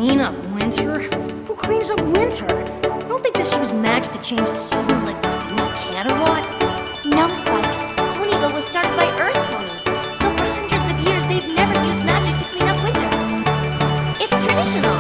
Clean up winter? Who cleans up winter? Don't they just use magic to change the seasons like they do in Canada? No, Spike. Ponyville was started by Earth ponies, so for hundreds of years they've never used magic to clean up winter. It's traditional.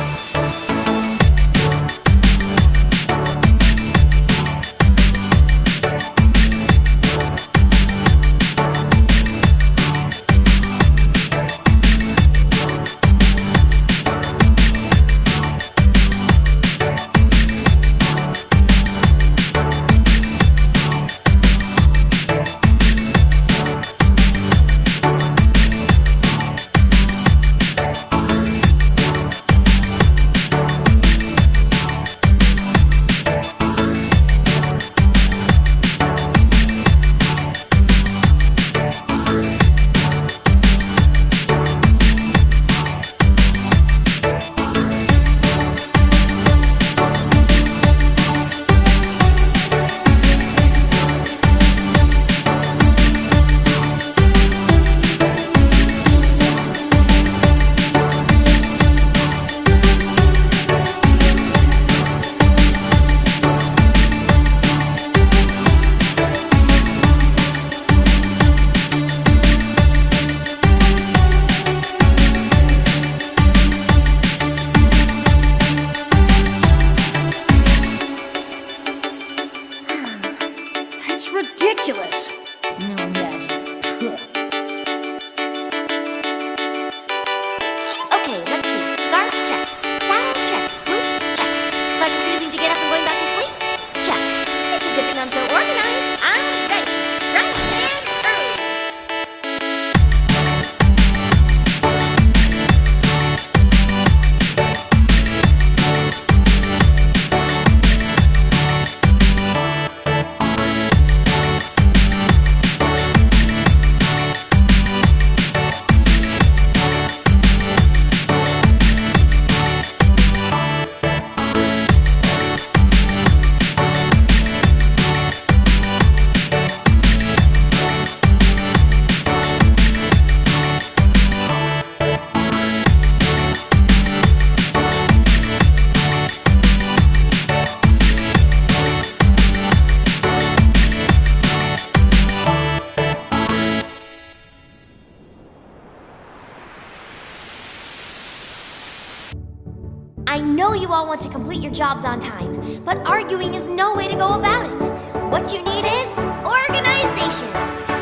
Ridiculous. No magic. Okay, let's see. Scarf, check. Saddle, check. Boots, check. Spike refusing to get up and going back to sleep? Check. It's a good thing I'm so organized. I'm ready. Right and early. I know you all want to complete your jobs on time, but arguing is no way to go about it. What you need is organization.